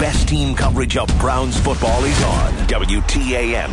best team coverage of Browns football is on WTAM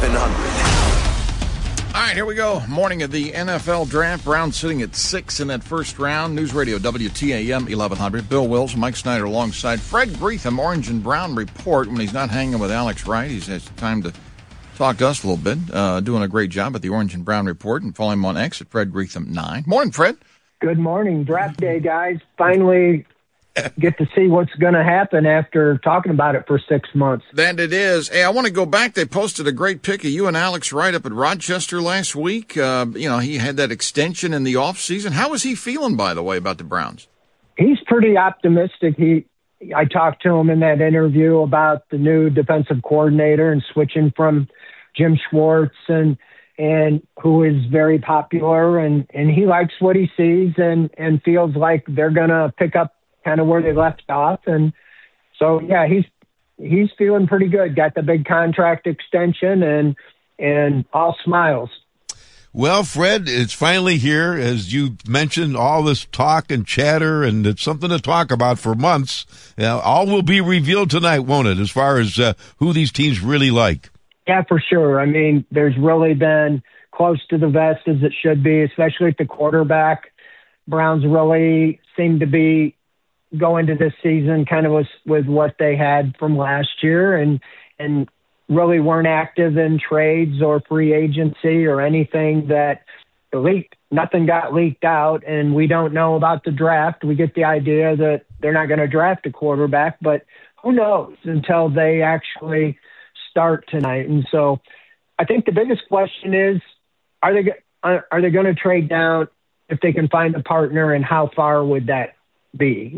1100. All right, here we go. Morning of the NFL Draft. Browns sitting at 6 in that first round. News Radio WTAM 1100. Bill Wills, Mike Snyder alongside Fred Greetham, Orange and Brown Report. When he's not hanging with Alex Wright, he has time to talk to us a little bit. Doing a great job at the Orange and Brown Report. And follow him on X at Fred Greetham 9. Morning, Fred. Good morning. Draft day, guys. Finally get to see what's going to happen after talking about it for 6 months. That it is. Hey, I want to go back. They posted a great pic of you and Alex Wright up at Rochester last week. He had that extension in the offseason. How was he feeling, by the way, about the Browns? He's pretty optimistic. I talked to him in that interview about the new defensive coordinator and switching from Jim Schwartz and who is very popular, and he likes what he sees and feels like they're going to pick up kind of where they left off. And so, yeah, he's feeling pretty good. Got the big contract extension and all smiles. Well, Fred, it's finally here. As you mentioned, all this talk and chatter, and it's something to talk about for months. All will be revealed tonight, won't it, as far as who these teams really like? Yeah, for sure. I mean, there's really been close to the vest as it should be, especially at the quarterback. Browns really seem to be going to this season kind of with what they had from last year and really weren't active in trades or free agency or anything that leaked. Nothing got leaked out, and we don't know about the draft. We get the idea that they're not going to draft a quarterback, but who knows until they actually start tonight. And so I think the biggest question is, are they going to trade down if they can find a partner, and how far would that be?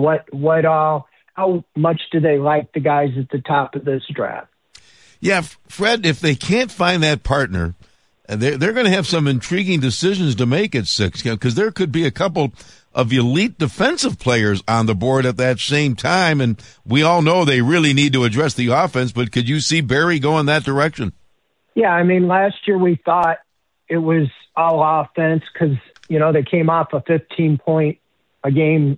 How much do they like the guys at the top of this draft? Yeah, Fred, if they can't find that partner, they're going to have some intriguing decisions to make at 6, because there could be a couple of elite defensive players on the board at that same time, and we all know they really need to address the offense, but could you see Barry going that direction? Yeah, I mean, last year we thought it was all offense because, they came off a 15-point a game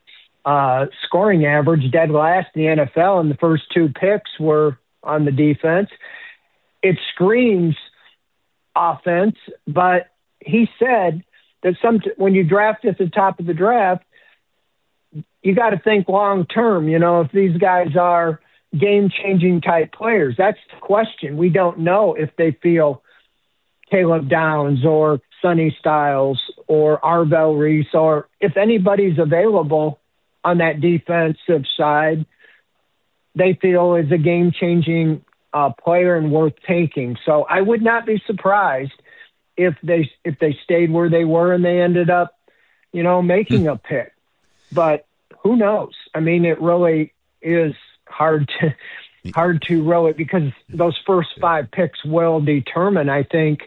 scoring average, dead last in the NFL, and the first 2 picks were on the defense. It screams offense, but he said that when you draft at the top of the draft, you got to think long term. If these guys are game-changing type players, that's the question. We don't know if they feel Caleb Downs or Sonny Styles or Arvell Reese, or if anybody's available on that defensive side they feel is a game-changing player and worth taking. So I would not be surprised if they stayed where they were and they ended up, making a pick. But who knows? I mean, it really is hard to really, because those first 5 picks will determine, I think,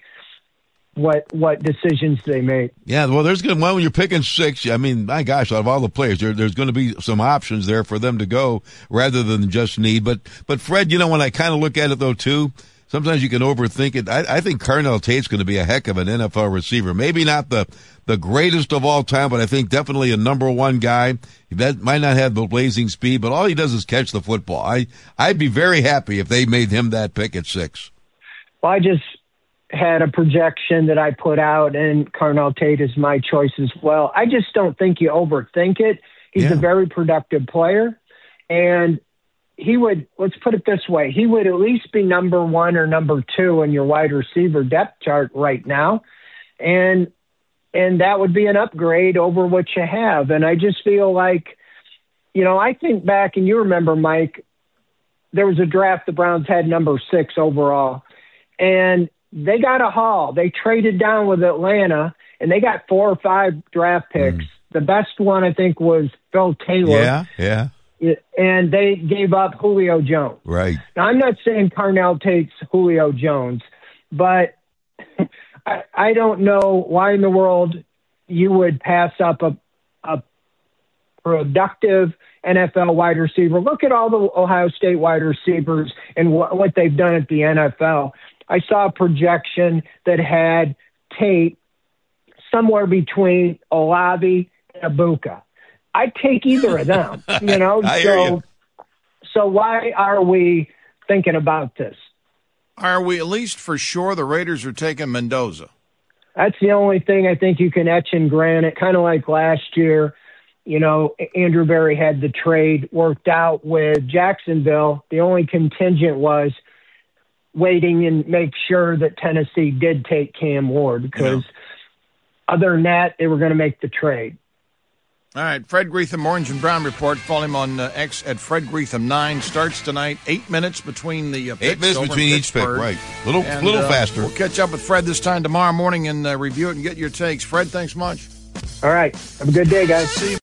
what decisions they make. Yeah, well, when you're picking 6, I mean, my gosh, out of all the players, there's going to be some options there for them to go rather than just need. But Fred, when I kind of look at it, though, too, sometimes you can overthink it. I think Carnell Tate's going to be a heck of an NFL receiver. Maybe not the greatest of all time, but I think definitely a number 1 guy. That might not have the blazing speed, but all he does is catch the football. I'd be very happy if they made him that pick at 6. Well, I just had a projection that I put out, and Carnell Tate is my choice as well. I just don't think you overthink it. He's a very productive player, and let's put it this way, he would at least be number 1 or number 2 in your wide receiver depth chart right now. And that would be an upgrade over what you have. And I just feel like, I think back, and you remember, Mike, there was a draft the Browns had number 6 overall, and they got a haul. They traded down with Atlanta, and they got 4 or 5 draft picks. The best one, I think, was Phil Taylor. Yeah. And they gave up Julio Jones. Right. Now, I'm not saying Carnell Tate's Julio Jones, but I don't know why in the world you would pass up a productive NFL wide receiver. Look at all the Ohio State wide receivers and what they've done at the NFL. I saw a projection that had Tate somewhere between Olave and Ibuka. I'd take either of them, I hear you. So why are we thinking about this? Are we at least for sure the Raiders are taking Mendoza? That's the only thing I think you can etch in granite, kind of like last year. You know, Andrew Berry had the trade worked out with Jacksonville. The only contingent was waiting and make sure that Tennessee did take Cam Ward, because other than that, they were going to make the trade. All right, Fred Greetham, Orange and Brown Report. Follow him on X at Fred Greetham 9. Starts tonight, 8 minutes between the picks. 8 minutes between each pick, right. Little faster. We'll catch up with Fred this time tomorrow morning and review it and get your takes. Fred, thanks much. All right. Have a good day, guys. See you.